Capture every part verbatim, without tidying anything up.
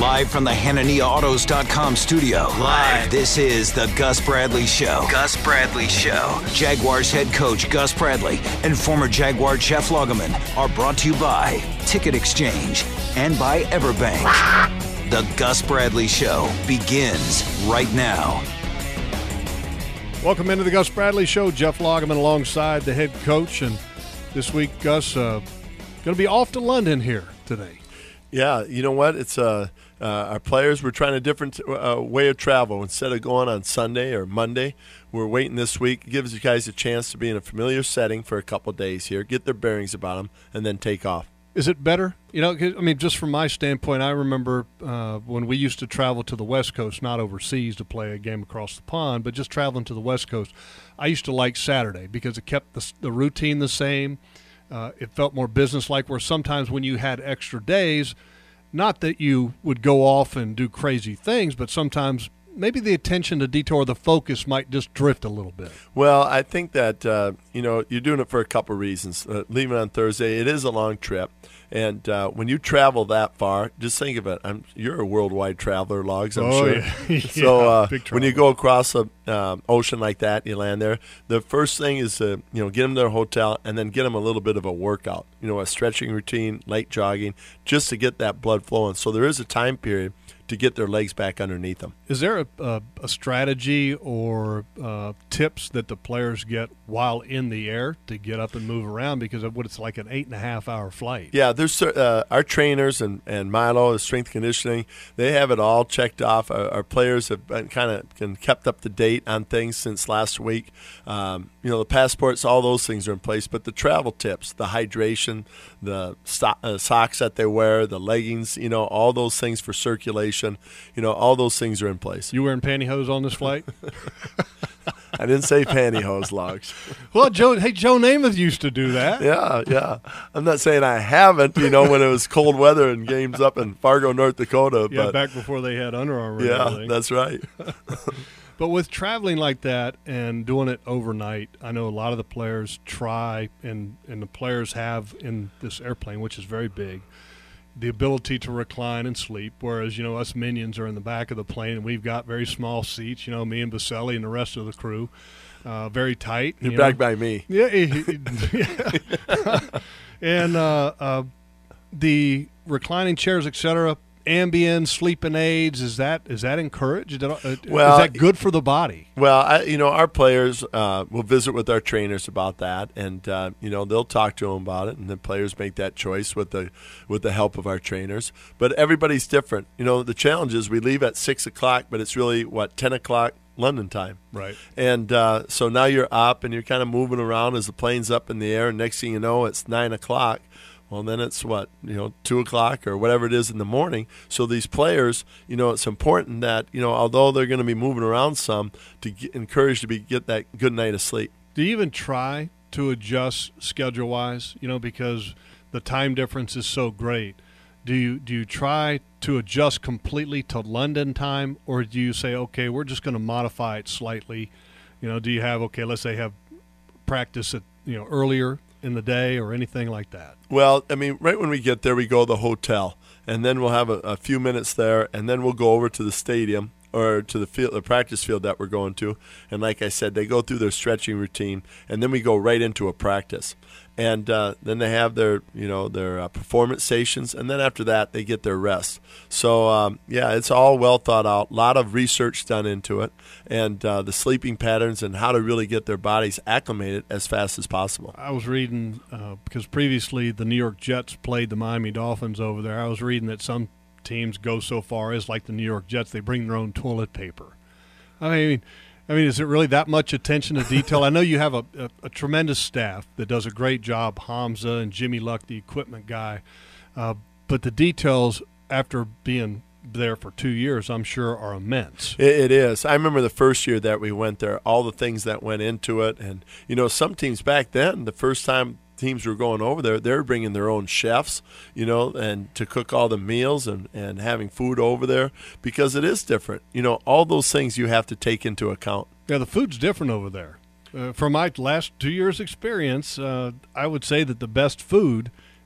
Live from the Hanania Autos dot com studio. Live. This is the Gus Bradley Show. Gus Bradley Show. Jaguars head coach Gus Bradley and former Jaguar Jeff Lageman are brought to you by Ticket Exchange and by Everbank. The Gus Bradley Show begins right now. Welcome into the Gus Bradley Show. Jeff Lageman alongside the head coach. And this week, Gus, uh, going to be off to London here today. Yeah, you know what? It's uh, uh, our players were trying a different uh, way of travel. Instead of going on Sunday or Monday, we're waiting this week. It gives you guys a chance to be in a familiar setting for a couple of days here, get their bearings about them, and then take off. Is it better? You know, I mean, just from my standpoint, I remember uh, when we used to travel to the West Coast, not overseas to play a game across the pond, but just traveling to the West Coast. I used to like Saturday because it kept the, the routine the same. Uh, it felt more business-like, where sometimes when you had extra days, not that you would go off and do crazy things, but sometimes maybe the attention to detail or the focus might just drift a little bit. Well, I think that, uh, you know, you're doing it for a couple of reasons. Uh, leaving on Thursday, it is a long trip. And uh, when you travel that far, just think of it. I'm, you're a worldwide traveler, Logs, I'm oh, sure. Yeah. So uh, yeah, when you go across the uh, ocean like that, you land there, the first thing is to you know get them to their hotel and then get them a little bit of a workout, you know, a stretching routine, light jogging, just to get that blood flowing. So there is a time period to get their legs back underneath them. Is there a, a, a strategy or uh, tips that the players get while in the air to get up and move around? Because of what it's like an eight and a half hour flight. Yeah, there's uh, our trainers and, and Milo, the strength conditioning, they have it all checked off. Our, our players have been kind of kept up to date on things since last week. Um, you know, the passports, all those things are in place. But the travel tips, the hydration, the so- uh, socks that they wear, the leggings, you know, all those things for circulation. You know, all those things are in place. You wearing pantyhose on this flight? I didn't say pantyhose, Logs. Well, Joe, hey, Joe Namath used to do that. Yeah, yeah. I'm not saying I haven't, you know, when it was cold weather and games up in Fargo, North Dakota. Yeah, but, back before they had Under Armour. Yeah, that's right. But with traveling like that and doing it overnight, I know a lot of the players try, and, and the players have in this airplane, which is very big, the ability to recline and sleep, whereas, you know, us minions are in the back of the plane, and we've got very small seats, you know, me and Baselli and the rest of the crew, uh, very tight. You're you back know. by me. Yeah. yeah. and uh, uh, the reclining chairs, et cetera, Ambien, sleeping aids, is that is that encouraged? Uh, well, is that good for the body? Well, I, you know, our players uh, will visit with our trainers about that, and uh, you know they'll talk to them about it, and the players make that choice with the with the help of our trainers. But everybody's different. You know, the challenge is we leave at six o'clock, but it's really what ten o'clock London time. Right. And uh, so now you're up, and you're kind of moving around as the plane's up in the air, and next thing you know, it's nine o'clock. Well, then it's what, you know, two o'clock or whatever it is in the morning. So these players, you know, it's important that, you know, although they're going to be moving around some, to get encouraged to be get that good night of sleep. Do you even try to adjust schedule-wise, you know, because the time difference is so great? Do you do you try to adjust completely to London time, or do you say, okay, we're just going to modify it slightly? You know, do you have, okay, let's say have practice at, you know, earlier in the day or anything like that? Well, I mean, right when we get there, we go to the hotel, and then we'll have a, a few minutes there, and then we'll go over to the stadium or to the field, the practice field that we're going to. And like I said, they go through their stretching routine, and then we go right into a practice. And uh, then they have their, you know, their uh, performance stations, and then after that they get their rest. So um, yeah, it's all well thought out. A lot of research done into it, and uh, the sleeping patterns and how to really get their bodies acclimated as fast as possible. I was reading uh, because previously the New York Jets played the Miami Dolphins over there. I was reading that some teams go so far as, like the New York Jets, they bring their own toilet paper. I mean. I mean, is it really that much attention to detail? I know you have a, a, a tremendous staff that does a great job, Hamza and Jimmy Luck, the equipment guy. Uh, but the details, after being there for two years, I'm sure are immense. It, it is. I remember the first year that we went there, all the things that went into it. And, you know, some teams back then, the first time teams were going over there, they were bringing their own chefs, you know, and to cook all the meals and, and having food over there, because it is different. You know, all those things you have to take into account. Yeah, the food's different over there. Uh, from my last two years' experience, uh, I would say that the best food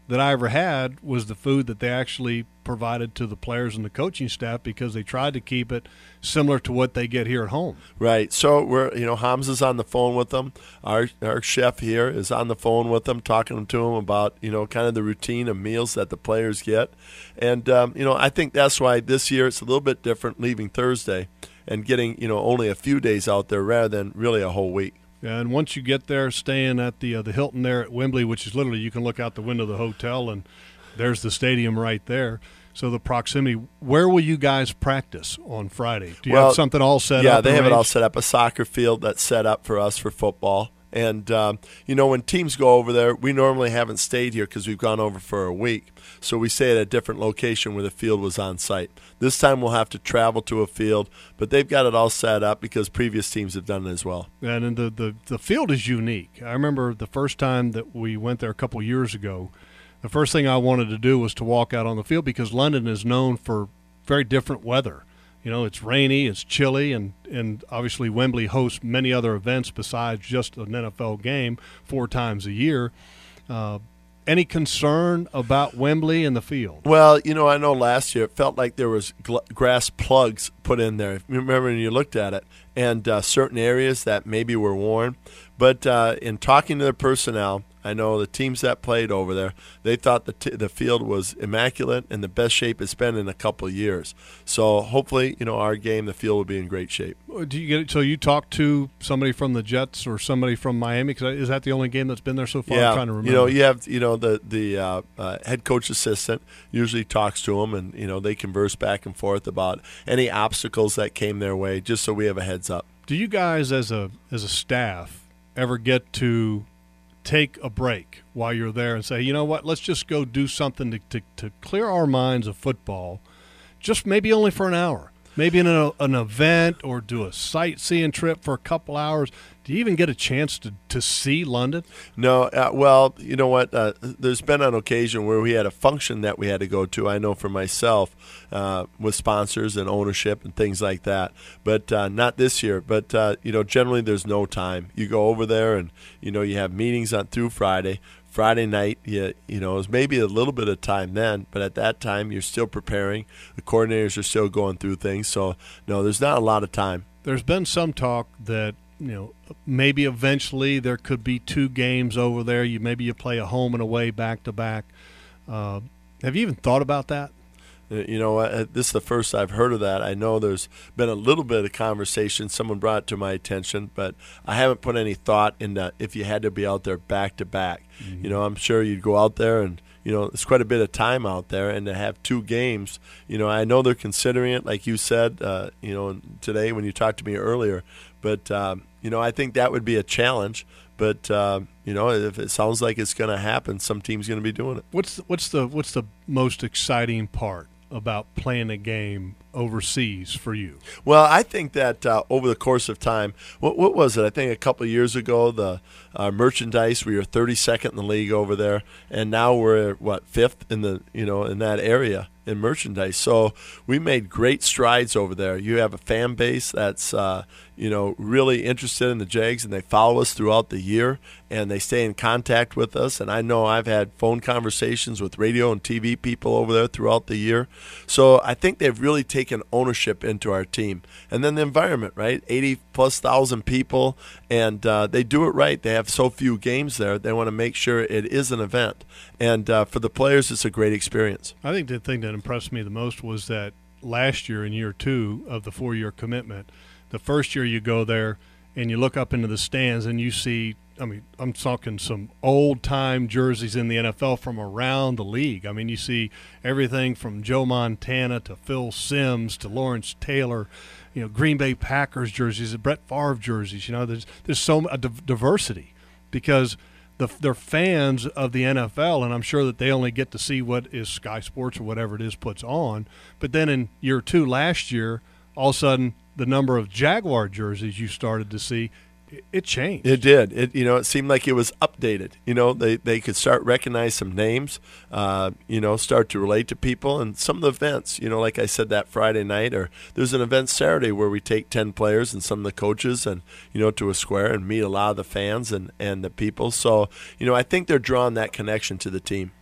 that I ever had was the food that they actually provided to the players and the coaching staff, because they tried to keep it similar to what they get here at home. Right. So we're, you know, Hamza's on the phone with them. Our our chef here is on the phone with them, talking to them about, you know, kind of the routine of meals that the players get. And, um, you know, I think that's why this year it's a little bit different, leaving Thursday and getting, you know, only a few days out there rather than really a whole week. And once you get there, staying at the uh, the Hilton there at Wembley, which is literally you can look out the window of the hotel and there's the stadium right there. So the proximity. Where will you guys practice on Friday? Do you well, have something all set yeah, up? Yeah, they have it all arranged? set up. A soccer field that's set up for us for football. And, um, you know, when teams go over there, we normally haven't stayed here because we've gone over for a week. So we stay at a different location where the field was on site. This time we'll have to travel to a field, but they've got it all set up because previous teams have done it as well. And the, the, the field is unique. I remember the first time that we went there a couple years ago, the first thing I wanted to do was to walk out on the field, because London is known for very different weather. You know, it's rainy, it's chilly, and, and obviously Wembley hosts many other events besides just an N F L game four times a year. Uh, any concern about Wembley and the field? Well, you know, I know last year it felt like there was gl- grass plugs put in there. Remember when you looked at it, and uh, certain areas that maybe were worn. But uh, in talking to the personnel, I know the teams that played over there, they thought the t- the field was immaculate and the best shape it's been in a couple of years. So hopefully, you know, our game, the field will be in great shape. Do you get it? So you talked to somebody from the Jets or somebody from Miami? Cause is that the only game that's been there so far? Yeah, I'm trying to remember. you know, you have you know the the uh, uh, head coach assistant usually talks to them, and you know they converse back and forth about any obstacles that came their way, just so we have a heads up. Do you guys, as a as a staff, ever get to take a break while you're there and say, you know what, let's just go do something to, to, to clear our minds of football, just maybe only for an hour, maybe in a, an event, or do a sightseeing trip for a couple hours? Do you even get a chance to, to see London? No, uh, well, you know what, uh, there's been an occasion where we had a function that we had to go to, I know for myself, uh, with sponsors and ownership and things like that, but uh, not this year. But, uh, you know, generally there's no time. You go over there and, you know, you have meetings on through Friday. Friday night, you, you know, it was maybe a little bit of time then, but at that time you're still preparing. The coordinators are still going through things. So, no, there's not a lot of time. There's been some talk that, you know, maybe eventually there could be two games over there. You Maybe you play a home and away back-to-back. Uh, have you even thought about that? You know, uh, this is the first I've heard of that. I know there's been a little bit of conversation. Someone brought it to my attention, but I haven't put any thought into if you had to be out there back to back. Mm-hmm. You know, I'm sure you'd go out there and, you know, it's quite a bit of time out there, and to have two games, you know, I know they're considering it, like you said, uh, you know, today when you talked to me earlier. But, um, you know, I think that would be a challenge. But, uh, you know, if it sounds like it's going to happen, some team's going to be doing it. What's the, what's the what's the most exciting part about playing a game overseas for you? Well, I think that uh, over the course of time, what, what was it? I think a couple of years ago, the uh, merchandise, we were thirty-second in the league over there, and now we're what fifth in the you know in that area in merchandise. So we made great strides over there. You have a fan base that's uh, you know really interested in the Jags, and they follow us throughout the year, and they stay in contact with us. And I know I've had phone conversations with radio and T V people over there throughout the year. So I think they've really taken ownership into our team. And then the environment, right? eighty plus thousand people, and uh, they do it right. They have so few games there. They want to make sure it is an event. And uh, for the players, it's a great experience. I think the thing that impressed me the most was that last year, in year two of the four-year commitment, the first year you go there and you look up into the stands and you see, I mean, I'm talking some old-time jerseys in the N F L from around the league. I mean, you see everything from Joe Montana to Phil Simms to Lawrence Taylor, you know, Green Bay Packers jerseys, Brett Favre jerseys. You know, there's there's so much diversity because the, they're fans of the N F L, and I'm sure that they only get to see what is Sky Sports or whatever it is puts on. But then in year two last year, all of a sudden the number of Jaguar jerseys you started to see, it changed. It did. It you know it seemed like it was updated. You know they, they could start recognize some names. Uh, you know start to relate to people, and some of the events. You know like I said that Friday night, or there's an event Saturday where we take ten players and some of the coaches and you know to a square and meet a lot of the fans and, and the people. So you know I think they're drawing that connection to the team.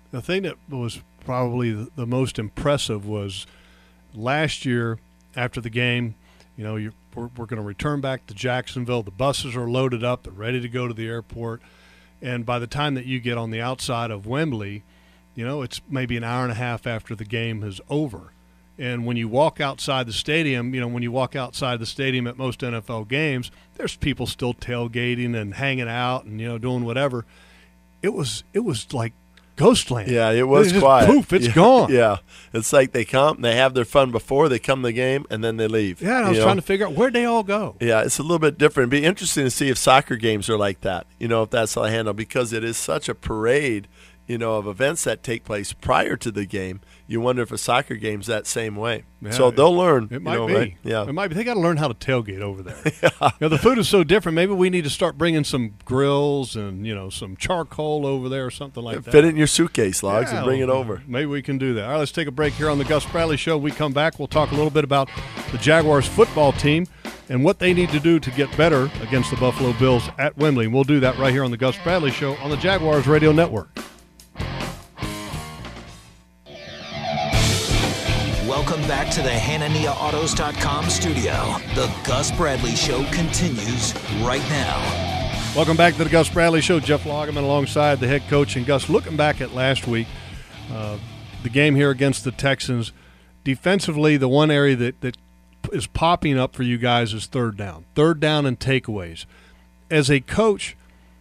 The thing that was probably the most impressive was last year after the game, you know, you're, we're, we're going to return back to Jacksonville. The buses are loaded up. They're ready to go to the airport. And by the time that you get on the outside of Wembley, you know, it's maybe an hour and a half after the game is over. And when you walk outside the stadium, you know, when you walk outside the stadium at most N F L games, there's people still tailgating and hanging out and, you know, doing whatever. It was it was like Ghostland. Yeah, it was just, quiet. Poof, it's yeah, gone. Yeah, it's like they come, they have their fun before, they come to the game, and then they leave. Yeah, and I was you trying know? to figure out where'd they all go. Yeah, it's a little bit different. It'd be interesting to see if soccer games are like that, you know, if that's how they handle, because it is such a parade, you know, of events that take place prior to the game. You wonder if a soccer game's that same way. Yeah, so they'll learn. It might you know, be. Right? Yeah, it might be. They got to learn how to tailgate over there. yeah. You know, the food is so different. Maybe we need to start bringing some grills and, you know, some charcoal over there or something like that. Fit it in your suitcase, Logs, yeah, and bring it over. Maybe we can do that. All right, let's take a break here on the Gus Bradley Show. We come back, we'll talk a little bit about the Jaguars football team and what they need to do to get better against the Buffalo Bills at Wembley. And we'll do that right here on the Gus Bradley Show on the Jaguars Radio Network. Welcome back to the Hanania Autos dot com studio. The Gus Bradley Show continues right now. Welcome back to the Gus Bradley Show. Jeff Lageman alongside the head coach. And Gus, looking back at last week, uh, the game here against the Texans, defensively, the one area that, that is popping up for you guys is third down. Third down and takeaways. As a coach,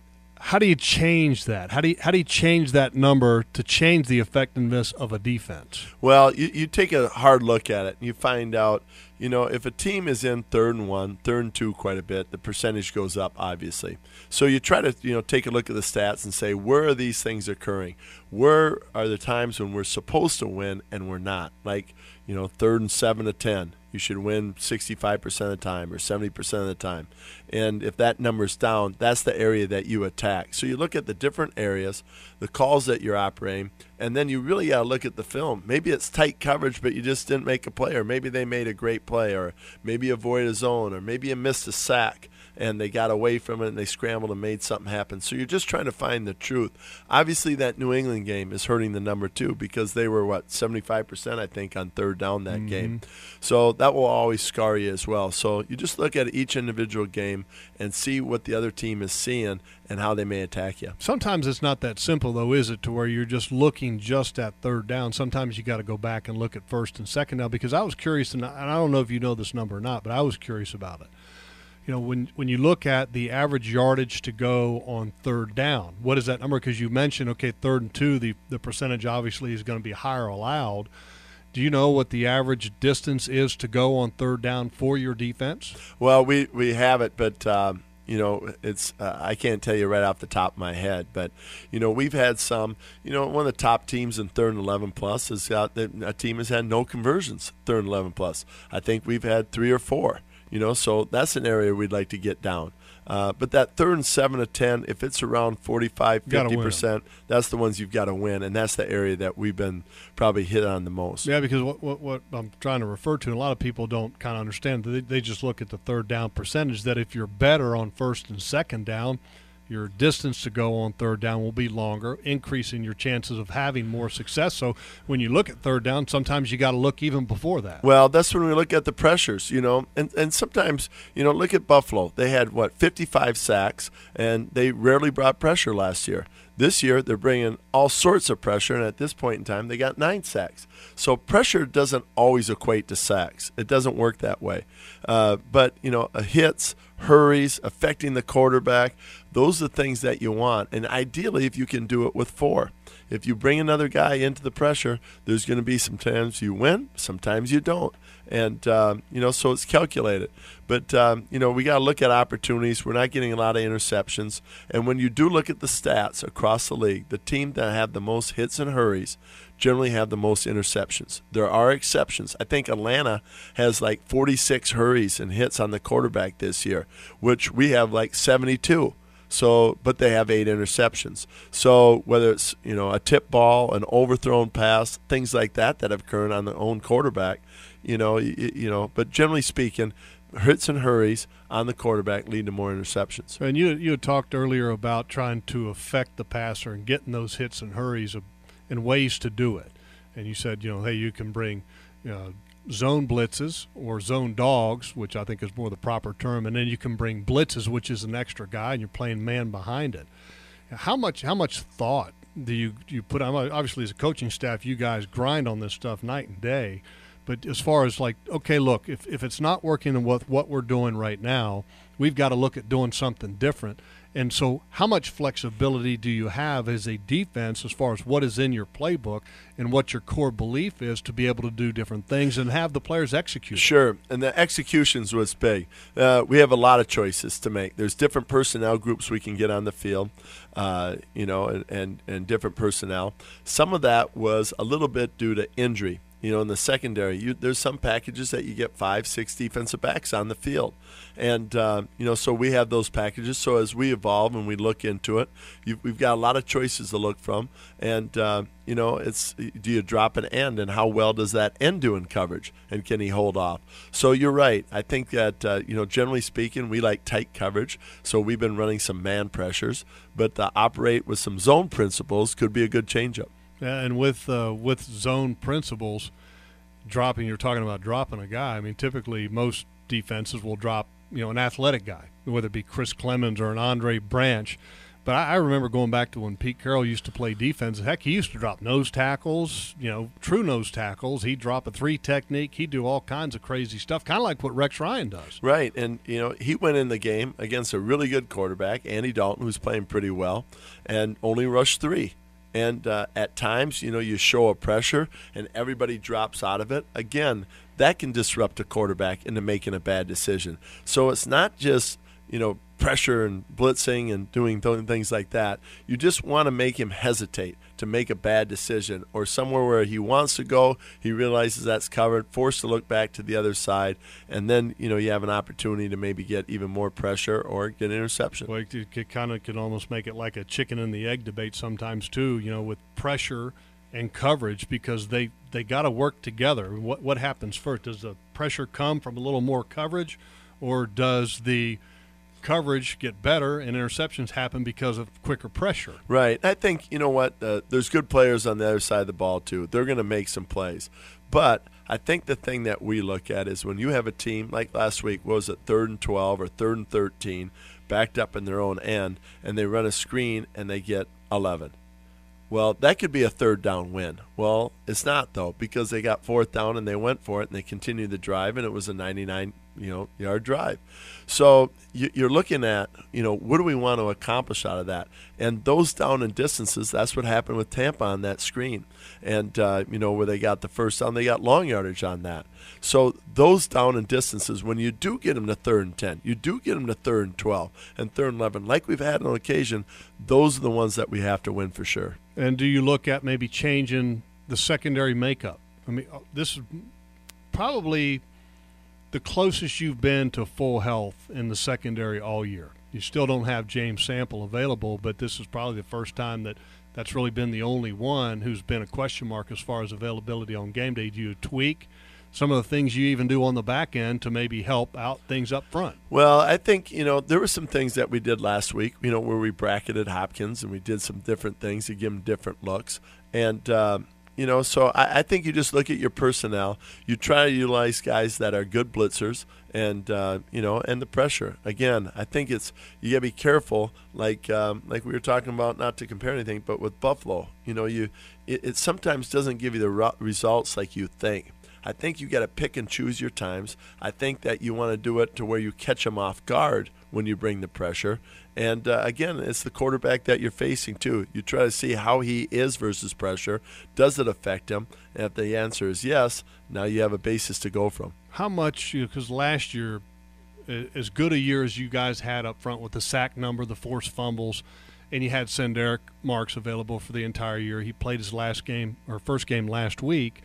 how do you change that? How do you, how do you change that number to change the effectiveness of a defense? Well, you, you take a hard look at it and you find out, you know, if a team is in third and one, third and two quite a bit, the percentage goes up, obviously. So you try to, you know, take a look at the stats and say, where are these things occurring? Where are the times when we're supposed to win and we're not? Like, you know, third and seven to ten. You should win sixty-five percent of the time or seventy percent of the time. And if that number's down, that's the area that you attack. So you look at the different areas, the calls that you're operating, and then you really got to look at the film. Maybe it's tight coverage, but you just didn't make a play, or maybe they made a great play, or maybe you avoided a zone, or maybe you missed a sack and they got away from it and they scrambled and made something happen. So you're just trying to find the truth. Obviously, that New England game is hurting the number too, because they were, what, seventy-five percent, I think, on third down that mm-hmm. game. So that will always scar you as well. So you just look at each individual game and see what the other team is seeing and how they may attack you. Sometimes it's not that simple, though, is it, to where you're just looking just at third down. Sometimes you got to go back and look at first and second down, because I was curious, and I don't know if you know this number or not, but I was curious about it. You know, when when you look at the average yardage to go on third down, what is that number? Because you mentioned, okay, third and two, the, the percentage obviously is going to be higher allowed. Do you know what the average distance is to go on third down for your defense? Well, we, we have it, but, um, you know, it's uh, I can't tell you right off the top of my head. But, you know, we've had some, you know, one of the top teams in third and eleven plus is got, a team has had no conversions, third and eleven plus. I think we've had three or four. You know, so that's an area we'd like to get down. Uh, but that third and seven to ten, if it's around forty-five, fifty percent, that's the ones you've got to win, and that's the area that we've been probably hit on the most. Yeah, because what what, what I'm trying to refer to, and a lot of people don't kind of understand, they, they just look at the third down percentage, that if you're better on first and second down, your distance to go on third down will be longer, increasing your chances of having more success. So when you look at third down, sometimes you got to look even before that. Well, that's when we look at the pressures, you know, and, and sometimes, you know, look at Buffalo. They had, what, fifty-five sacks, and they rarely brought pressure last year. This year, they're bringing all sorts of pressure, and at this point in time, they got nine sacks. So pressure doesn't always equate to sacks. It doesn't work that way. Uh, but, you know, hits, hurries, affecting the quarterback, those are the things that you want. And ideally, if you can do it with four. If you bring another guy into the pressure, there's going to be sometimes you win, sometimes you don't. And, um, you know, so it's calculated. But, um, you know, we got to look at opportunities. We're not getting a lot of interceptions. And when you do look at the stats across the league, the team that have the most hits and hurries generally have the most interceptions. There are exceptions. I think Atlanta has like forty-six hurries and hits on the quarterback this year, which we have like seventy-two. So, but they have eight interceptions. So whether it's, you know, a tip ball, an overthrown pass, things like that that have occurred on their own quarterback, you know, you, you know, but generally speaking, hits and hurries on the quarterback lead to more interceptions. And you you had talked earlier about trying to affect the passer and getting those hits and hurries and ways to do it. And you said, you know, hey, you can bring you know, zone blitzes or zone dogs, which I think is more the proper term, and then you can bring blitzes, which is an extra guy, and you're playing man behind it. How much how much thought do you do you put on? Obviously, as a coaching staff, you guys grind on this stuff night and day. But as far as like, okay, look, if, if it's not working with what we're doing right now, we've got to look at doing something different. And so how much flexibility do you have as a defense as far as what is in your playbook and what your core belief is to be able to do different things and have the players execute? Sure, and the execution's what's big. Uh, we have a lot of choices to make. There's different personnel groups we can get on the field, uh, you know, and, and, and different personnel. Some of that was a little bit due to injury. You know, in the secondary, you, there's some packages that you get five, six defensive backs on the field. And, uh, you know, so we have those packages. So as we evolve and we look into it, you've, we've got a lot of choices to look from. And, uh, you know, it's do you drop an end, and how well does that end do in coverage, and can he hold off? So you're right. I think that, uh, you know, generally speaking, we like tight coverage. So we've been running some man pressures. But to operate with some zone principles could be a good changeup. Yeah, and with uh, with zone principles, dropping, you're talking about dropping a guy. I mean, typically most defenses will drop, you know, an athletic guy, whether it be Chris Clemens or an Andre Branch. But I, I remember going back to when Pete Carroll used to play defense. Heck, he used to drop nose tackles, you know, true nose tackles. He'd drop a three technique. He'd do all kinds of crazy stuff, kind of like what Rex Ryan does. Right, and, you know, he went in the game against a really good quarterback, Andy Dalton, who's playing pretty well, and only rushed three. And uh, at times, you know, you show a pressure and everybody drops out of it. Again, that can disrupt a quarterback into making a bad decision. So it's not just, you know, pressure and blitzing and doing things like that. You just want to make him hesitate to make a bad decision, or somewhere where he wants to go, he realizes that's covered, forced to look back to the other side, and then, you know, you have an opportunity to maybe get even more pressure or get an interception. Well, it, it kind of can almost make it like a chicken and the egg debate sometimes too, you know, with pressure and coverage, because they, they got to work together. What what happens first? Does the pressure come from a little more coverage, or does the coverage get better and interceptions happen because of quicker pressure? Right. I think, you know what, uh, there's good players on the other side of the ball too. They're going to make some plays. But I think the thing that we look at is when you have a team like last week, what was it, third and twelve or third and thirteen, backed up in their own end, and they run a screen and they get eleven. Well, that could be a third down win. Well, it's not, though, because they got fourth down and they went for it and they continued the drive, and it was a ninety-nine you know, yard drive. So you're looking at, you know, what do we want to accomplish out of that? And those down and distances, that's what happened with Tampa on that screen. And, uh, you know, where they got the first down, they got long yardage on that. So those down and distances, when you do get them to third and ten, you do get them to third and twelve and third and eleven, like we've had on occasion, those are the ones that we have to win for sure. And do you look at maybe changing the secondary makeup? I mean, this is probably the closest you've been to full health in the secondary all year. You still don't have James Sample available, but this is probably the first time that that's really been the only one who's been a question mark as far as availability on game day. Do you tweak some of the things you even do on the back end to maybe help out things up front? Well, I think, you know, there were some things that we did last week, you know, where we bracketed Hopkins and we did some different things to give him different looks. And, uh, You know, so I, I think you just look at your personnel. You try to utilize guys that are good blitzers, and uh, you know, and the pressure. Again, I think it's you got to be careful. Like um, like we were talking about, not to compare anything, but with Buffalo, you know, you it, it sometimes doesn't give you the ru- results like you think. I think you got to pick and choose your times. I think that you want to do it to where you catch them off guard when you bring the pressure. And, uh, again, it's the quarterback that you're facing, too. You try to see how he is versus pressure. Does it affect him? And if the answer is yes, now you have a basis to go from. How much, because last year, as good a year as you guys had up front with the sack number, the forced fumbles, and you had Senderick Marks available for the entire year. He played his last game, or first game last week,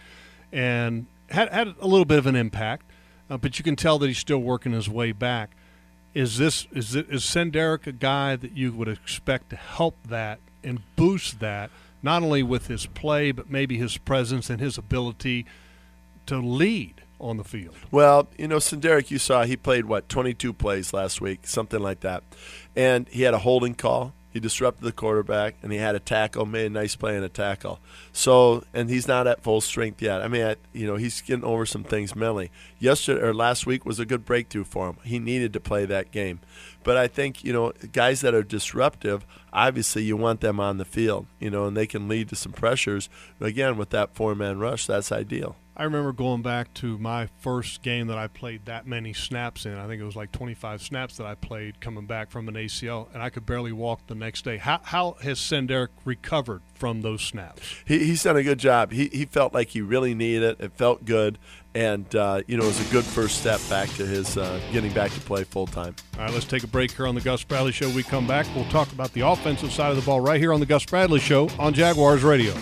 and had, had a little bit of an impact, uh, but you can tell that he's still working his way back. Is this is it, is Senderick a guy that you would expect to help that and boost that, not only with his play, but maybe his presence and his ability to lead on the field? Well, you know, Senderick, you saw he played, what, twenty-two plays last week, something like that. And he had a holding call. He disrupted the quarterback, and he had a tackle, made a nice play and a tackle. So, and he's not at full strength yet. I mean, I, you know, he's getting over some things mentally. Yesterday or last week was a good breakthrough for him. He needed to play that game. But I think, you know, guys that are disruptive, obviously you want them on the field, you know, and they can lead to some pressures. But again, with that four-man rush, that's ideal. I remember going back to my first game that I played that many snaps in. I think it was like twenty-five snaps that I played coming back from an A C L, and I could barely walk the next day. How, how has Senderick recovered from those snaps? He, he's done a good job. He, he felt like he really needed it. It felt good. And, uh, you know, it was a good first step back to his uh, getting back to play full-time. All right, let's take a break here on the Gus Bradley Show. We come back, we'll talk about the offensive side of the ball right here on the Gus Bradley Show on Jaguars Radio.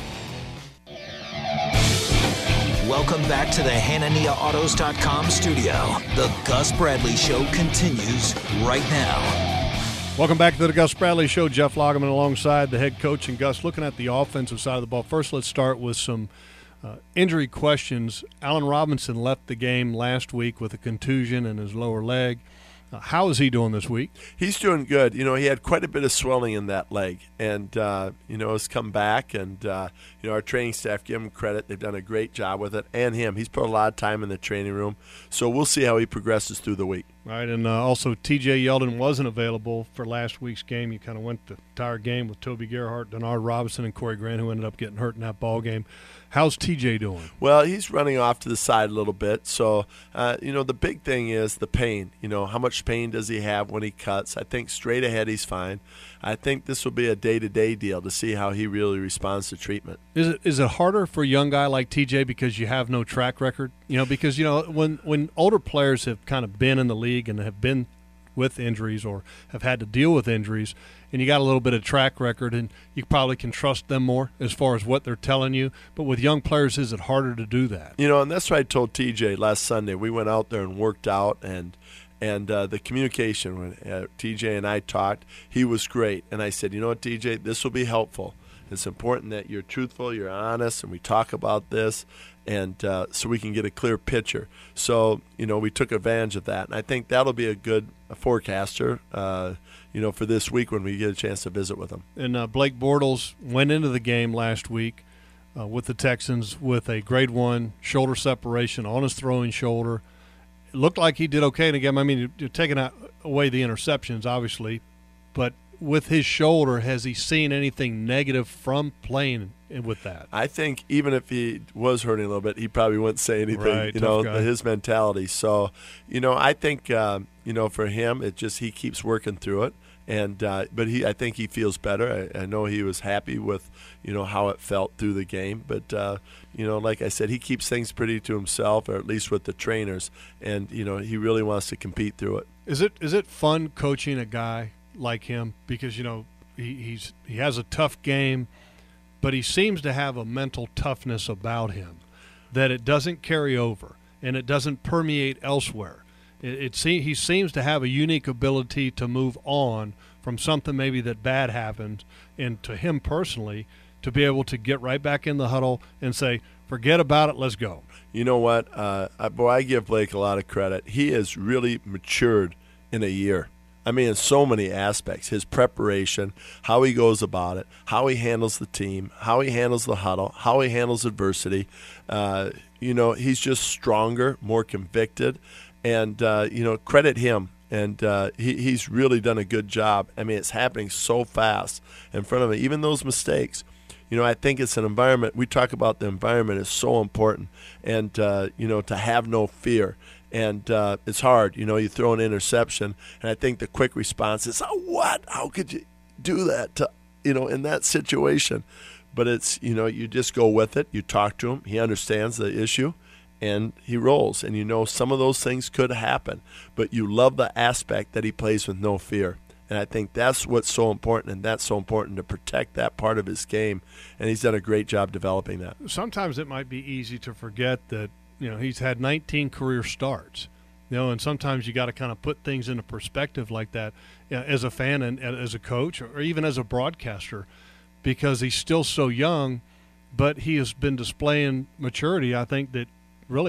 Welcome back to the Hanania Autos dot com studio. The Gus Bradley Show continues right now. Welcome back to the Gus Bradley Show. Jeff Lageman alongside the head coach. And Gus, looking at the offensive side of the ball, first let's start with some uh, injury questions. Allen Robinson left the game last week with a contusion in his lower leg. Uh, how is he doing this week? He's doing good. You know, he had quite a bit of swelling in that leg, and, uh, you know, has come back. And, uh, you know, our training staff, give him credit. They've done a great job with it, and him. He's put a lot of time in the training room. So we'll see how he progresses through the week. All right, and uh, also T J Yeldon wasn't available for last week's game. You kind of went the entire game with Toby Gerhart, Denard Robinson, and Corey Grant, who ended up getting hurt in that ball game. How's T J doing? Well, he's running off to the side a little bit. So, uh, you know, the big thing is the pain. You know, how much pain does he have when he cuts? I think straight ahead he's fine. I think this will be a day-to-day deal to see how he really responds to treatment. Is it is it harder for a young guy like T J because you have no track record? You know, because, you know, when, when older players have kind of been in the league and have been with injuries or have had to deal with injuries, and you got a little bit of track record, and you probably can trust them more as far as what they're telling you. But with young players, is it harder to do that? You know, and that's what I told T J last Sunday. We went out there and worked out, and and uh, the communication, when uh, T J and I talked, he was great. And I said, you know what, T J, this will be helpful. It's important that you're truthful, you're honest, and we talk about this, and uh, so we can get a clear picture. So, you know, we took advantage of that. And I think that'll be a good forecaster, uh, you know, for this week when we get a chance to visit with him. And uh, Blake Bortles went into the game last week uh, with the Texans with a grade one shoulder separation on his throwing shoulder. It looked like he did okay in the game. I mean, you're taking out, away the interceptions, obviously, but with his shoulder, has he seen anything negative from playing with that? I think even if he was hurting a little bit, he probably wouldn't say anything, right, you know, guy. his mentality. So, you know, I think, uh, you know, for him, it just he keeps working through it. And uh, but he, I think he feels better. I, I know he was happy with, you know, how it felt through the game. But, uh, you know, like I said, he keeps things pretty to himself, or at least with the trainers. And, you know, he really wants to compete through it. Is it is it fun coaching a guy like him? Because, you know, he, he's he has a tough game, but he seems to have a mental toughness about him that it doesn't carry over and it doesn't permeate elsewhere. It, it se- he seems to have a unique ability to move on from something maybe that bad happened, and to him personally, to be able to get right back in the huddle and say, forget about it, let's go. You know what? Uh, I, boy, I give Blake a lot of credit. He has really matured in a year. I mean, in so many aspects, his preparation, how he goes about it, how he handles the team, how he handles the huddle, how he handles adversity. Uh, you know, he's just stronger, more convicted, and, uh, you know, credit him. And uh, he, he's really done a good job. I mean, it's happening so fast in front of him. Even those mistakes, you know, I think it's an environment. We talk about the environment is so important. And, uh, you know, to have no fear. And uh, it's hard. You know, you throw an interception, and I think the quick response is, oh, what? How could you do that to, you know, in that situation? But it's, you know, you just go with it. You talk to him. He understands the issue, and he rolls. And you know some of those things could happen, but you love the aspect that he plays with no fear. And I think that's what's so important, and that's so important to protect that part of his game. And he's done a great job developing that. Sometimes it might be easy to forget that, you know, he's had nineteen career starts, you know, and sometimes you got to kind of put things into perspective like that, you know, as a fan and as a coach or even as a broadcaster, because he's still so young, but he has been displaying maturity. I think that really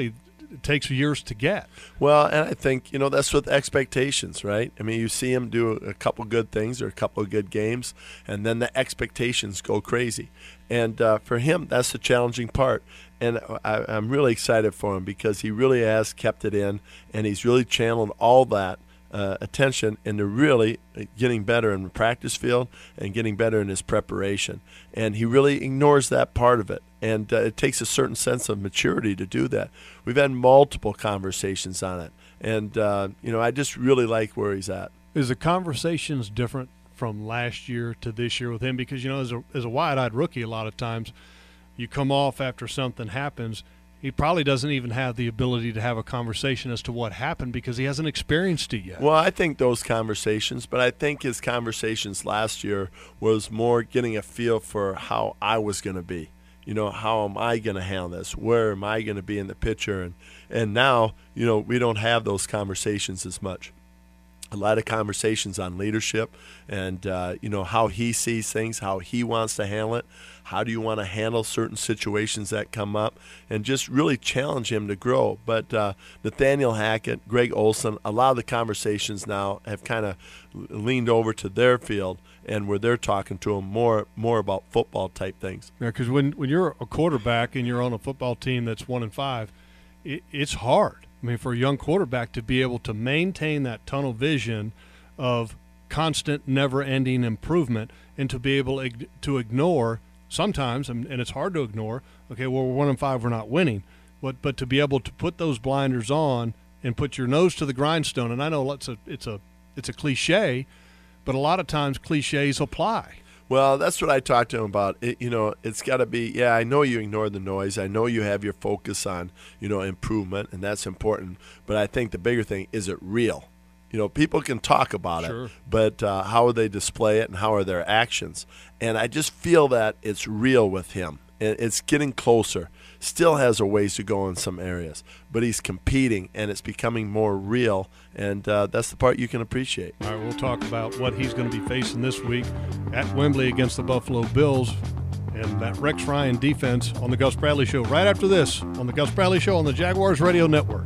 it takes years to get. Well, and I think, you know, that's with expectations, right? I mean, you see him do a couple good things or a couple of good games, and then the expectations go crazy. And uh, for him, that's the challenging part. And I, I'm really excited for him because he really has kept it in, and he's really channeled all that uh, attention into really getting better in the practice field and getting better in his preparation. And he really ignores that part of it. And uh, it takes a certain sense of maturity to do that. We've had multiple conversations on it. And, uh, you know, I just really like where he's at. Is the conversations different from last year to this year with him? Because, you know, as a, as a wide-eyed rookie, a lot of times you come off after something happens, he probably doesn't even have the ability to have a conversation as to what happened because he hasn't experienced it yet. Well, I think those conversations, but I think his conversations last year was more getting a feel for how I was going to be. You know, how am I going to handle this? Where am I going to be in the picture? And, and now, you know, we don't have those conversations as much. A lot of conversations on leadership and, uh, you know, how he sees things, how he wants to handle it. How do you want to handle certain situations that come up, and just really challenge him to grow. But uh, Nathaniel Hackett, Greg Olson, a lot of the conversations now have kind of leaned over to their field and where they're talking to him more more about football type things. Yeah, because when, when you're a quarterback and you're on a football team that's one and five, it, it's hard. I mean, for a young quarterback to be able to maintain that tunnel vision of constant, never-ending improvement and to be able to ignore sometimes, and it's hard to ignore, okay, well, we're one and five, we're not winning, but but to be able to put those blinders on and put your nose to the grindstone, and I know it's a it's a it's a cliche, but a lot of times cliches apply. Well, that's what I talked to him about. It, you know, it's got to be, yeah, I know you ignore the noise. I know you have your focus on, you know, improvement, and that's important. But I think the bigger thing, is it real? You know, people can talk about Sure. it, but uh, how will they display it and how are their actions? And I just feel that it's real with him. It's getting closer. Still has a ways to go in some areas, but he's competing, and it's becoming more real, and uh, that's the part you can appreciate. All right, we'll talk about what he's going to be facing this week at Wembley against the Buffalo Bills and that Rex Ryan defense on the Gus Bradley Show right after this on the Gus Bradley Show on the Jaguars Radio Network.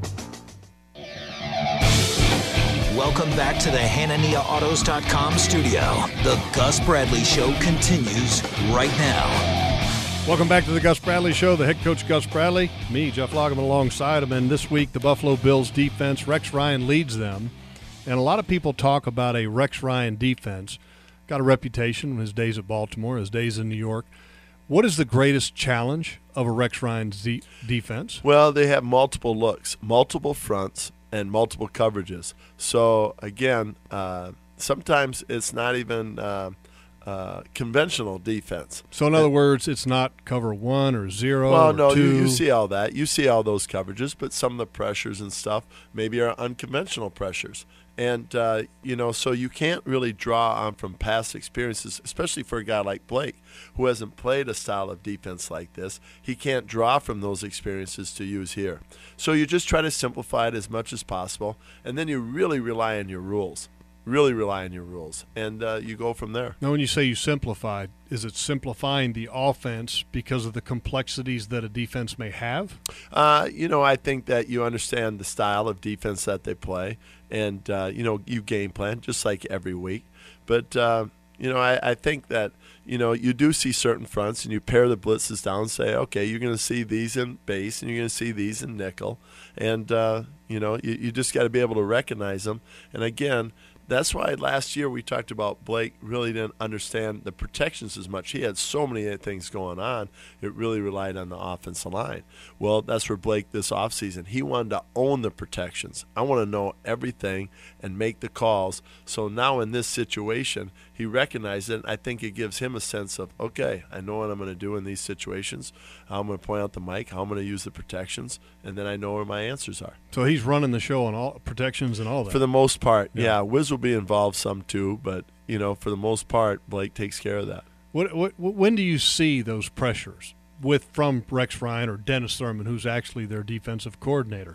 Welcome back to the Hanania Autos dot com studio. The Gus Bradley Show continues right now. Welcome back to the Gus Bradley Show. The head coach, Gus Bradley, me, Jeff Lageman, alongside him. And this week, the Buffalo Bills defense, Rex Ryan leads them. And a lot of people talk about a Rex Ryan defense. Got a reputation, his days at Baltimore, his days in New York. What is the greatest challenge of a Rex Ryan de- defense? Well, they have multiple looks, multiple fronts, and multiple coverages. So, again, uh, sometimes it's not even uh, uh, conventional defense. So, in other words, it's not cover one or zero Well, or no, two. you, you see all that. You see all those coverages, but some of the pressures and stuff maybe are unconventional pressures. And, uh, you know, so you can't really draw on from past experiences, especially for a guy like Blake, who hasn't played a style of defense like this. He can't draw from those experiences to use here. So you just try to simplify it as much as possible, and then you really rely on your rules. Really rely on your rules, and uh, you go from there. Now, when you say you simplified, is it simplifying the offense because of the complexities that a defense may have? Uh, you know, I think that you understand the style of defense that they play, and, uh, you know, you game plan just like every week. But, uh, you know, I, I think that, you know, you do see certain fronts, and you pare the blitzes down and say, okay, you're going to see these in base, and you're going to see these in nickel. And, uh, you know, you, you just got to be able to recognize them. And, again, that's why last year we talked about Blake really didn't understand the protections as much. He had so many things going on, it really relied on the offensive line. Well, that's where Blake this offseason, he wanted to own the protections. I want to know everything and make the calls. So now in this situation, he recognized it, and I think it gives him a sense of, okay, I know what I'm going to do in these situations, how I'm going to point out the mic, how I'm going to use the protections, and then I know where my answers are. So he's running the show on all protections and all that. For the most part, yeah. Yeah. Wiz will be involved some too, but, you know, for the most part, Blake takes care of that. What, what, when do you see those pressures with from Rex Ryan or Dennis Thurman, who's actually their defensive coordinator?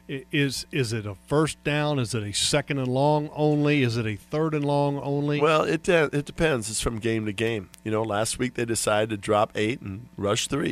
Is is it a first down? Is it a second and long only? Is it a third and long only? Well, it de- it depends. It's from game to game. You know, last week they decided to drop eight and rush three.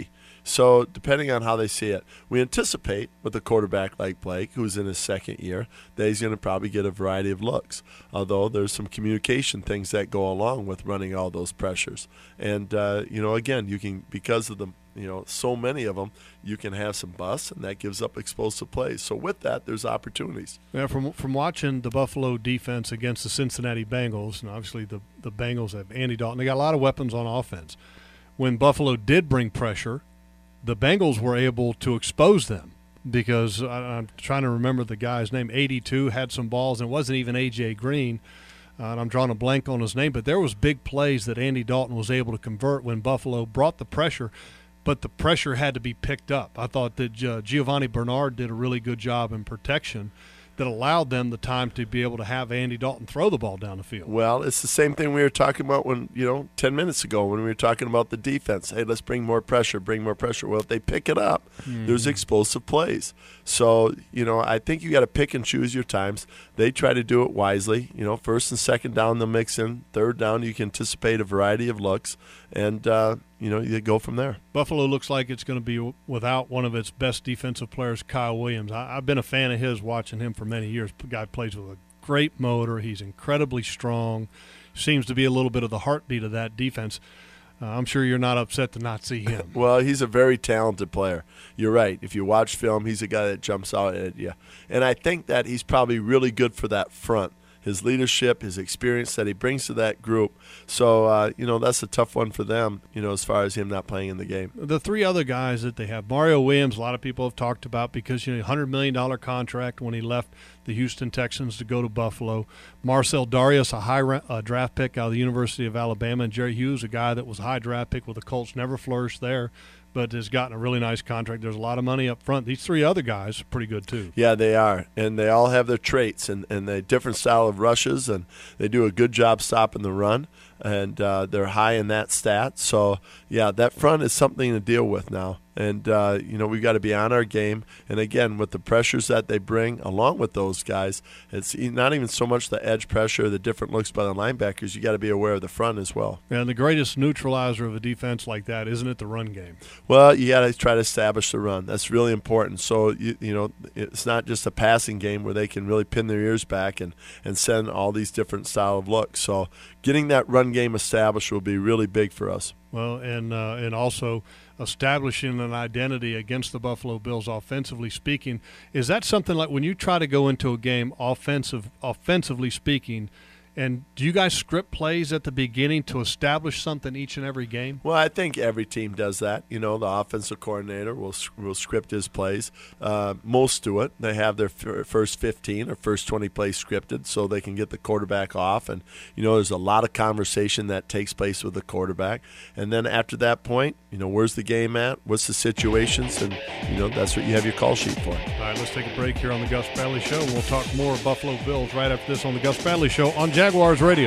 So depending on how they see it, we anticipate with a quarterback like Blake, who's in his second year, that he's going to probably get a variety of looks, although there's some communication things that go along with running all those pressures. And, uh, you know, again, you can, because of the, you know, so many of them, you can have some busts, and that gives up explosive plays. So with that, there's opportunities. Yeah, from from watching the Buffalo defense against the Cincinnati Bengals, and obviously the, the Bengals have Andy Dalton. They got a lot of weapons on offense. When Buffalo did bring pressure, the Bengals were able to expose them because I, I'm trying to remember the guy's name. eighty-two had some balls, and it wasn't even A J. Green. Uh, and I'm drawing a blank on his name, but there was big plays that Andy Dalton was able to convert when Buffalo brought the pressure. But the pressure had to be picked up. I thought that uh, Giovanni Bernard did a really good job in protection that allowed them the time to be able to have Andy Dalton throw the ball down the field. Well, it's the same thing we were talking about when, you know, ten minutes ago when we were talking about the defense. Hey, let's bring more pressure, bring more pressure. Well, if they pick it up, mm. there's explosive plays. So, you know, I think you got to pick and choose your times. They try to do it wisely. You know, first and second down, they'll mix in. Third down, you can anticipate a variety of looks. And, uh, you know, you go from there. Buffalo looks like it's going to be without one of its best defensive players, Kyle Williams. I, I've been a fan of his, watching him for many years. The guy plays with a great motor. He's incredibly strong. Seems to be a little bit of the heartbeat of that defense. Uh, I'm sure you're not upset to not see him. Well, he's a very talented player. You're right. If you watch film, he's a guy that jumps out at you. And I think that he's probably really good for that front. His leadership, his experience that he brings to that group. So, uh, you know, that's a tough one for them, you know, as far as him not playing in the game. The three other guys that they have, Mario Williams, a lot of people have talked about because, you know, one hundred million dollars contract when he left the Houston Texans to go to Buffalo. Marcel Darius, a high uh, draft pick out of the University of Alabama. And Jerry Hughes, a guy that was a high draft pick with the Colts, never flourished there, but has gotten a really nice contract. There's a lot of money up front. These three other guys are pretty good too. Yeah, they are. And they all have their traits and, and a different style of rushes, and they do a good job stopping the run, and uh, they're high in that stat. So, yeah, that front is something to deal with now. And, uh, you know, we've got to be on our game. And, again, with the pressures that they bring along with those guys, it's not even so much the edge pressure, the different looks by the linebackers. You got to be aware of the front as well. And the greatest neutralizer of a defense like that, isn't it the run game? Well, you got to try to establish the run. That's really important. So, you, you know, it's not just a passing game where they can really pin their ears back and, and send all these different style of looks. So getting that run game established will be really big for us. Well, and uh, and also establishing an identity against the Buffalo Bills offensively speaking. Is that something like when you try to go into a game offensive, offensively speaking, and do you guys script plays at the beginning to establish something each and every game? Well, I think every team does that. You know, the offensive coordinator will will script his plays. Uh, most do it. They have their f- first fifteen or first twenty plays scripted so they can get the quarterback off. And, you know, there's a lot of conversation that takes place with the quarterback. And then after that point, you know, where's the game at? What's the situations? And, you know, that's what you have your call sheet for. All right, let's take a break here on the Gus Bradley Show. We'll talk more Buffalo Bills right after this on the Gus Bradley Show on Jaguars Radio.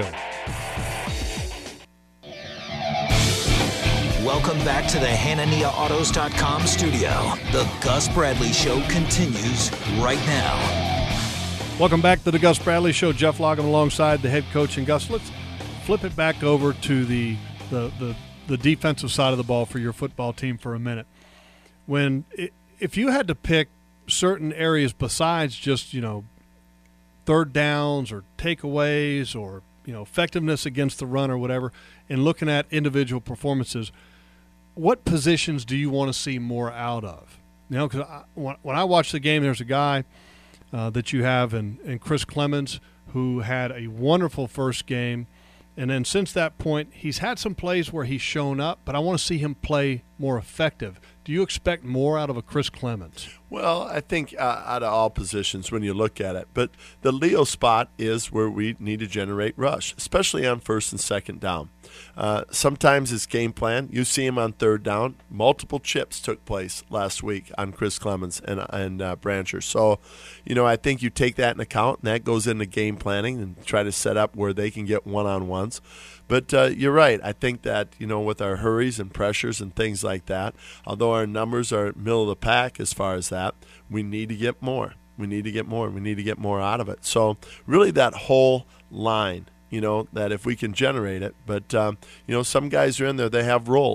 Welcome back to the Hanania Autos dot com studio. The Gus Bradley Show continues right now. Welcome back to the Gus Bradley Show. Jeff Logan alongside the head coach. And Gus, let's flip it back over to the the the, the defensive side of the ball for your football team for a minute. When it, if you had to pick certain areas besides just, you know, third downs or takeaways or, you know, effectiveness against the run or whatever, and looking at individual performances, what positions do you want to see more out of? You know, because when, when I watch the game, there's a guy uh, that you have in, in Chris Clemens who had a wonderful first game, and then since that point, he's had some plays where he's shown up, but I want to see him play more effective. Do you expect more out of a Chris Clemens? Well, I think uh, out of all positions when you look at it. But the Leo spot is where we need to generate rush, especially on first and second down. Uh, sometimes it's game plan. You see him on third down. Multiple chips took place last week on Chris Clemens and, and uh, Brancher. So, you know, I think you take that into account, and that goes into game planning and try to set up where they can get one-on-ones. But uh, you're right. I think that, you know, with our hurries and pressures and things like that, although our numbers are middle of the pack as far as that, we need to get more. We need to get more. We need to get more out of it. So really that whole line, you know, that if we can generate it. But, um, you know, some guys are in there, they have roles.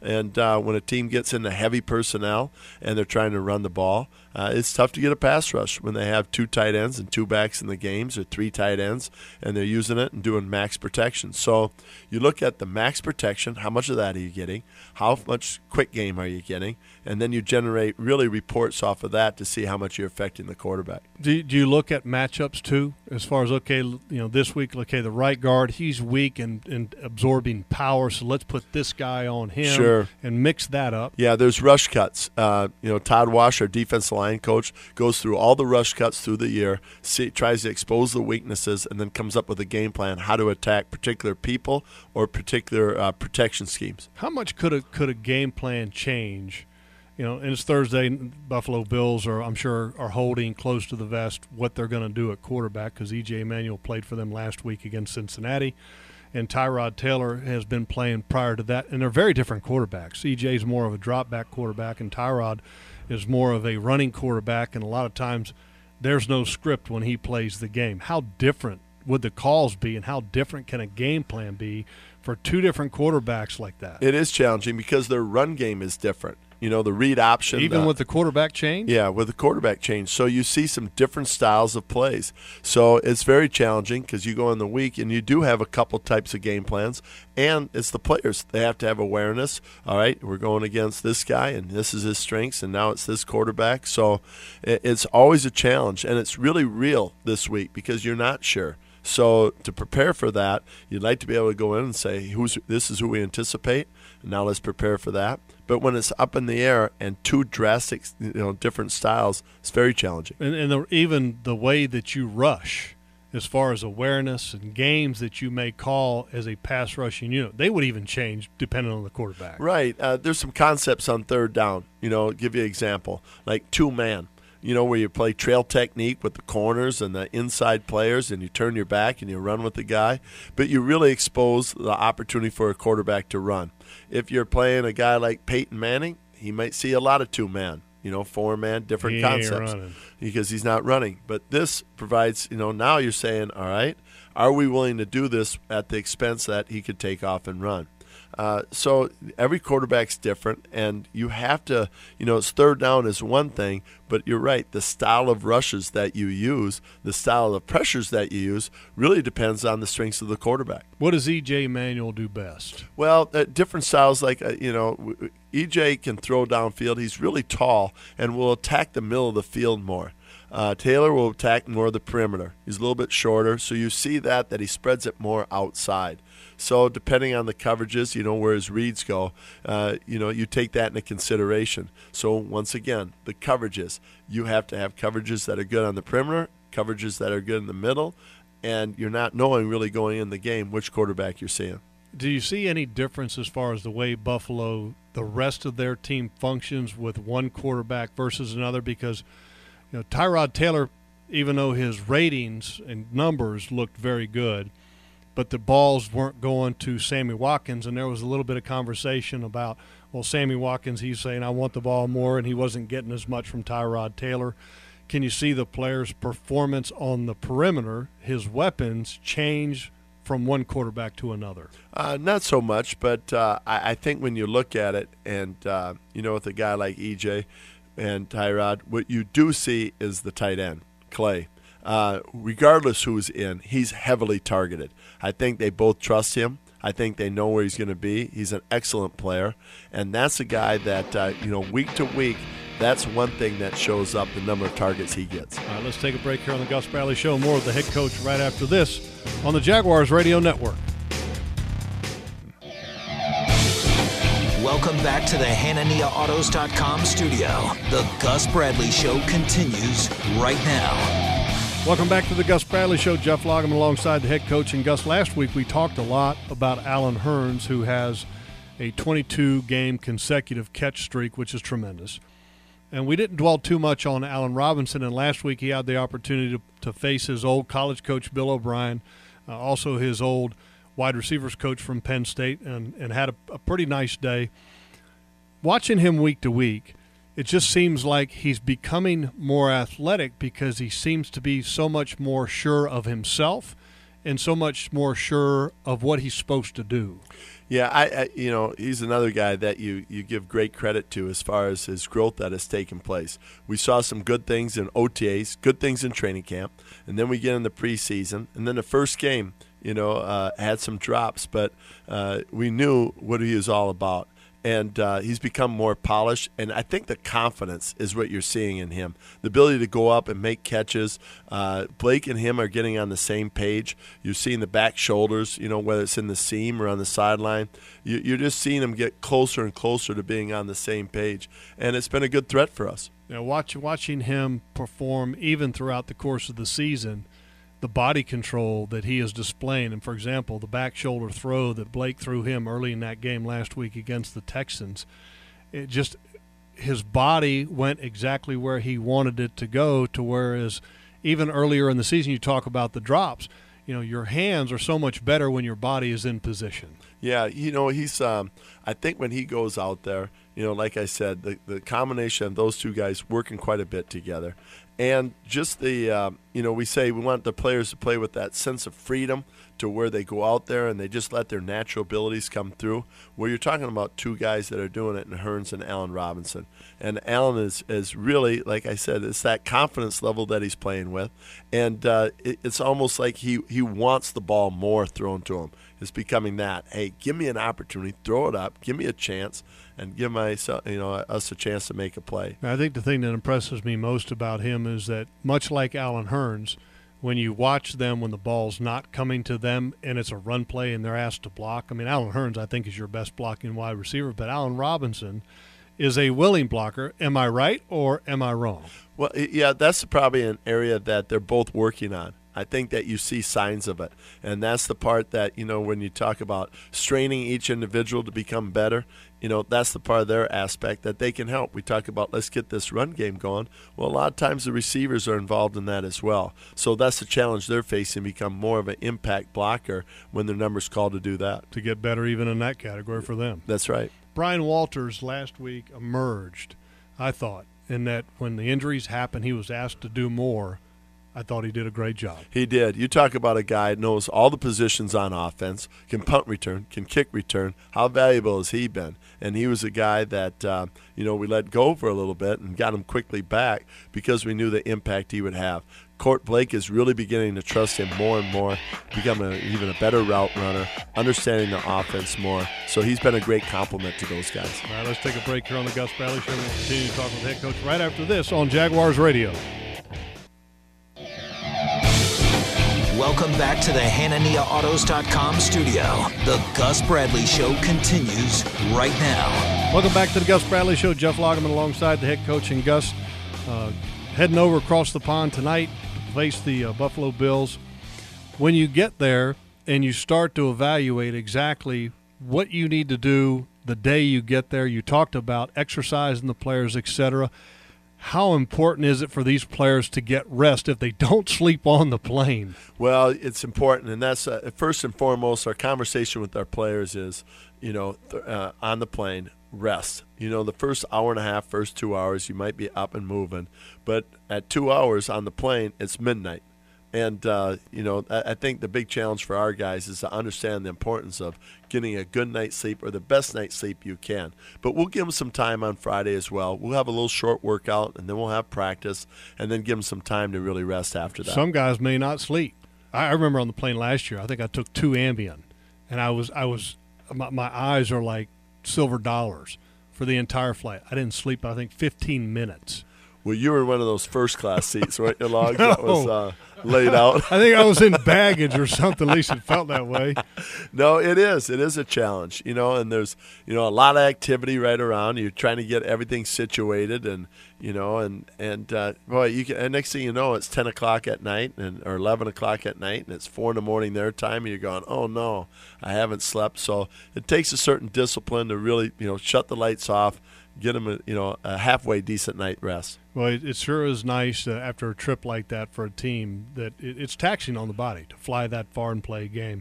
And uh, when a team gets into heavy personnel and they're trying to run the ball, uh, it's tough to get a pass rush when they have two tight ends and two backs in the games, or three tight ends, and they're using it and doing max protection. So you look at the max protection, how much of that are you getting? How much quick game are you getting? And then you generate really reports off of that to see how much you're affecting the quarterback. Do, do you look at matchups too, as far as, okay, you know, this week, okay, the right guard, he's weak and, and absorbing power, so let's put this guy on him sure. and mix that up? Yeah, there's rush cuts. Uh, you know, Todd Wash, our defensive line coach, goes through all the rush cuts through the year, see, tries to expose the weaknesses, and then comes up with a game plan how to attack particular people or particular uh, protection schemes. How much could a, could a game plan change? You know, and it's Thursday. Buffalo Bills are, I'm sure, are holding close to the vest what they're going to do at quarterback, because E J Manuel played for them last week against Cincinnati, and Tyrod Taylor has been playing prior to that. And they're very different quarterbacks. E J's more of a drop-back quarterback, and Tyrod is more of a running quarterback, and a lot of times there's no script when he plays the game. How different would the calls be, and how different can a game plan be for two different quarterbacks like that? It is challenging because their run game is different. You know, the read option. Even uh, with the quarterback change? Yeah, with the quarterback change. So you see some different styles of plays. So it's very challenging because you go in the week and you do have a couple types of game plans, and it's the players. They have to have awareness. All right, we're going against this guy, and this is his strengths, and now it's this quarterback. So it's always a challenge, and it's really real this week because you're not sure. So to prepare for that, you'd like to be able to go in and say, "Who's this is who we anticipate, and now let's prepare for that." But when it's up in the air and two drastic, you know, different styles, it's very challenging. And, and the, even the way that you rush, as far as awareness and games that you may call as a pass rushing unit, they would even change depending on the quarterback. Right. Uh, there's some concepts on third down. You know, I'll give you an example, like two-man. You know, where you play trail technique with the corners and the inside players, and you turn your back and you run with the guy, but you really expose the opportunity for a quarterback to run. If you're playing a guy like Peyton Manning, he might see a lot of two-man, you know, four-man, different he concepts because he's not running. But this provides, you know, now you're saying, all right, are we willing to do this at the expense that he could take off and run? Uh, so every quarterback's different, and you have to, you know, it's third down is one thing, but you're right, the style of rushes that you use, the style of pressures that you use really depends on the strengths of the quarterback. What does E J Manuel do best? Well, uh, different styles, like, uh, you know, E J can throw downfield. He's really tall and will attack the middle of the field more. Uh, Taylor will attack more of the perimeter. He's a little bit shorter, so you see that, that he spreads it more outside. So depending on the coverages, you know, where his reads go, uh, you know, you take that into consideration. So once again, the coverages. You have to have coverages that are good on the perimeter, coverages that are good in the middle, and you're not knowing really going in the game which quarterback you're seeing. Do you see any difference as far as the way Buffalo, the rest of their team functions with one quarterback versus another? Because, you know, Tyrod Taylor, even though his ratings and numbers looked very good, but the balls weren't going to Sammy Watkins, and there was a little bit of conversation about, well, Sammy Watkins, he's saying, I want the ball more, and he wasn't getting as much from Tyrod Taylor. Can you see the player's performance on the perimeter, his weapons, change from one quarterback to another? Uh, not so much, but uh, I, I think when you look at it, and, uh, you know, with a guy like E J and Tyrod, what you do see is the tight end, Clay. Uh, regardless who's in, he's heavily targeted. I think they both trust him. I think they know where he's going to be. He's an excellent player, and that's a guy that, uh, you know, week to week, that's one thing that shows up, the number of targets he gets. All right, let's take a break here on the Gus Bradley Show. More of the head coach right after this on the Jaguars Radio Network. Welcome back to the Hanania Autos dot com studio. The Gus Bradley Show continues right now. Welcome back to the Gus Bradley Show. Jeff Lageman alongside the head coach. And Gus, last week we talked a lot about Allen Hurns, who has a twenty-two game consecutive catch streak, which is tremendous. And we didn't dwell too much on Allen Robinson. And last week he had the opportunity to, to face his old college coach, Bill O'Brien, uh, also his old wide receivers coach from Penn State, and, and had a, a pretty nice day. Watching him week to week, it just seems like he's becoming more athletic because he seems to be so much more sure of himself and so much more sure of what he's supposed to do. Yeah, I, I you know, he's another guy that you, you give great credit to as far as his growth that has taken place. We saw some good things in O T As, good things in training camp, and then we get in the preseason, and then the first game, you know, uh, had some drops, but uh, we knew what he was all about. And uh, he's become more polished, and I think the confidence is what you're seeing in him. The ability to go up and make catches. Uh, Blake and him are getting on the same page. You're seeing the back shoulders, you know, whether it's in the seam or on the sideline. You, you're just seeing them get closer and closer to being on the same page, and it's been a good threat for us. You know, watch, watching him perform even throughout the course of the season, the body control that he is displaying. And, for example, the back shoulder throw that Blake threw him early in that game last week against the Texans, it just his body went exactly where he wanted it to go, to whereas even earlier in the season you talk about the drops. You know, your hands are so much better when your body is in position. Yeah, you know, he's um, – I think when he goes out there, you know, like I said, the, the combination of those two guys working quite a bit together. And just the, uh, you know, we say we want the players to play with that sense of freedom to where they go out there and they just let their natural abilities come through. Where you're talking about two guys that are doing it in Hearns and Allen Robinson. And Allen is, is really, like I said, it's that confidence level that he's playing with. And uh, it, it's almost like he, he wants the ball more thrown to him. It's becoming that, hey, give me an opportunity, throw it up, give me a chance, and give my, you know, us a chance to make a play. I think the thing that impresses me most about him is that, much like Allen Hearns, when you watch them when the ball's not coming to them and it's a run play and they're asked to block. I mean, Allen Hearns, I think, is your best blocking wide receiver, but Allen Robinson is a willing blocker. Am I right or am I wrong? Well, yeah, that's probably an area that they're both working on. I think that you see signs of it. And that's the part that, you know, when you talk about straining each individual to become better, you know, that's the part of their aspect that they can help. We talk about let's get this run game going. Well, a lot of times the receivers are involved in that as well. So that's the challenge they're facing, become more of an impact blocker when their number's called to do that. To get better even in that category for them. That's right. Brian Walters last week emerged, I thought, in that when the injuries happened, he was asked to do more. I thought he did a great job. He did. You talk about a guy that knows all the positions on offense, can punt return, can kick return. How valuable has he been? And he was a guy that, uh, you know, we let go for a little bit and got him quickly back because we knew the impact he would have. Court Blake is really beginning to trust him more and more, becoming a, even a better route runner, understanding the offense more. So he's been a great compliment to those guys. All right, let's take a break here on the Gus Bradley Show. We'll continue to talk with head coach right after this on Jaguars Radio. Welcome back to the Hanania Autos dot com studio. The Gus Bradley Show continues right now. Welcome back to the Gus Bradley Show. Jeff Lageman alongside the head coach and Gus. Uh, heading over across the pond tonight to face the uh, Buffalo Bills. When you get there and you start to evaluate exactly what you need to do the day you get there, you talked about exercising the players, et cetera. How important is it for these players to get rest if they don't sleep on the plane? Well, it's important, and that's uh, first and foremost. Our conversation with our players is, you know, th- uh, on the plane, rest. You know, the first hour and a half, first two hours, you might be up and moving, but at two hours on the plane, it's midnight. And, uh, you know, I, I think the big challenge for our guys is to understand the importance of getting a good night's sleep or the best night's sleep you can. But we'll give them some time on Friday as well. We'll have a little short workout, and then we'll have practice, and then give them some time to really rest after that. Some guys may not sleep. I remember on the plane last year, I think I took two Ambien, and I was, I was, my, my eyes are like silver dollars for the entire flight. I didn't sleep, I think, fifteen minutes. Well, you were in one of those first-class seats, weren't you, Logs? No. That was uh, laid out. I think I was in baggage or something. At least it felt that way. No, it is. It is a challenge, you know, and there's, you know, a lot of activity right around. You're trying to get everything situated and, you know, and, and uh, boy, you can, and next thing you know, it's ten o'clock at night and or eleven o'clock at night, and it's four in the morning their time, and you're going, oh, no, I haven't slept. So it takes a certain discipline to really, you know, shut the lights off, get them a, you know, a halfway decent night rest. Well, it, it sure is nice uh, after a trip like that for a team that it, it's taxing on the body to fly that far and play a game,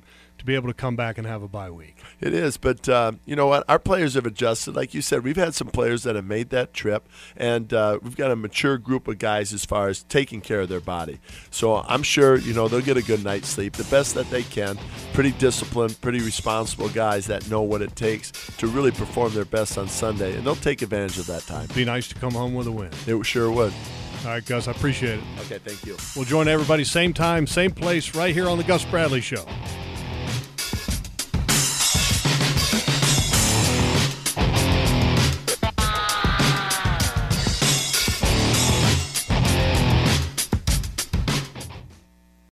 to be able to come back and have a bye week. It is, but uh, you know what? Our players have adjusted. Like you said, we've had some players that have made that trip, and uh, we've got a mature group of guys as far as taking care of their body. So I'm sure, you know, they'll get a good night's sleep, the best that they can. Pretty disciplined, pretty responsible guys that know what it takes to really perform their best on Sunday, and they'll take advantage of that time. Be nice to come home with a win. It sure would. All right, Gus, I appreciate it. Okay, thank you. We'll join everybody same time, same place, right here on the Gus Bradley Show.